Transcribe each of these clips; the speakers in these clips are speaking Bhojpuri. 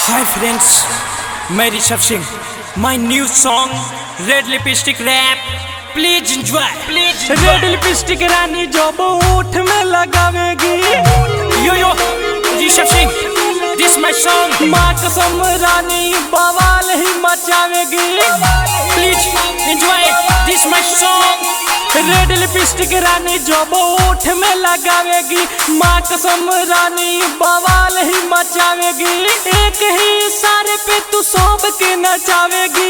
Hi friends, मैं Rishabh Singh. My new song Red Lipstick Rap. Please enjoy. Red lipstick रानी जब ओठ में लगावेगी. Yo, Rishabh Singh. This my song. माँ कसम रानी बवाल ही मचावेगी. Please enjoy. This my song. Red lipstick रानी जब ओठ में लगावेगी. माँ कसम रानी बवाल ही मचावेगी. एक ही इशारे पे तू सब के नचावेगी.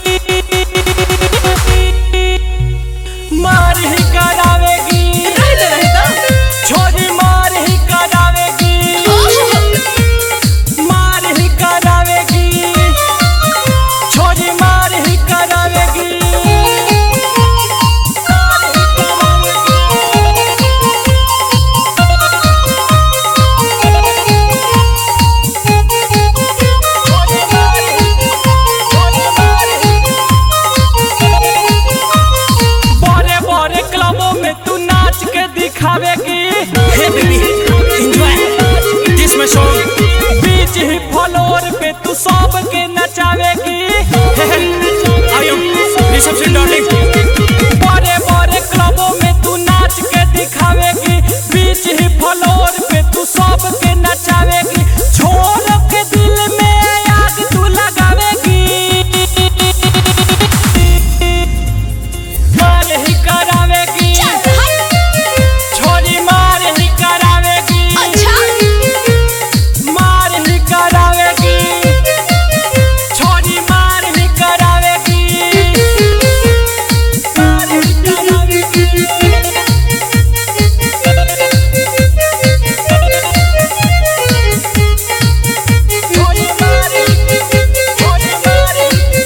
मार ही करावेगी. छोरी मार ही करावेगी. मार ही करावेगी. छोरी मार ही करावेगी. Hey baby, enjoy. This my song. बीच ही फ्लोर पे तू सब के नचावेगी. I am Rishabh Singh darling. बड़े बड़े क्लबों में तू नाच के दिखावेगी. बीच ही फ्लोर पे तू सब के नचावेगी. छोड़ के दिल में आग तू लगावेगी. मार ही करावेगी. छोरी मार ही करावेगी. मार ही करावेगी. छोरी मार ही करावेगी. मार ही करावेगी. छोरी मार ही. छोरी मार ही.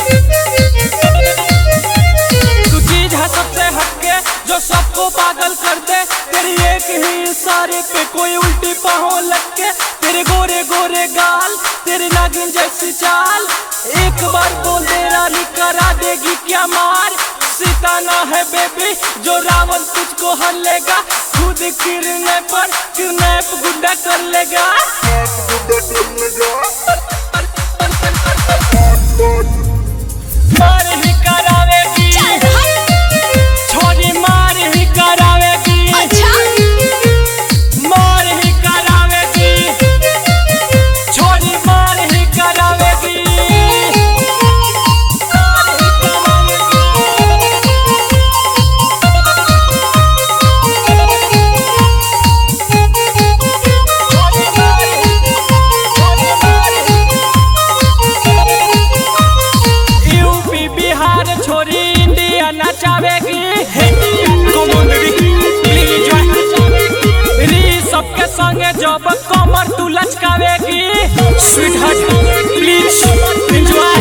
तू चीज है सबसे हटके जो सबको पागल कर दे. तेरी एक ही इशारे पे कोई उल्टी पाँव लग के. तेरे गोरे गोरे गाल, तेरी नागिन जैसी चाल. एक बार बोल दे रानी करा देगी क्या मार. सीता ना है बेबी जो रावण तुझको हर लेगा. खुद गिरने पर किडनैप गुंडा कर लेगा. मार ही करावेगी. छोरी मार ही करावेगी. मार ही करावेगी. छोरी मार ही करावेगी. मार ही करावेगी. छोरी मार ही. छोरी मार ही. यूपी बिहार छोरी इंडिया नचावेगी. Come on baby, please enjoy. Rishabh के संगे जब कमर तू लचकावेगी. Sweetheart, please enjoy.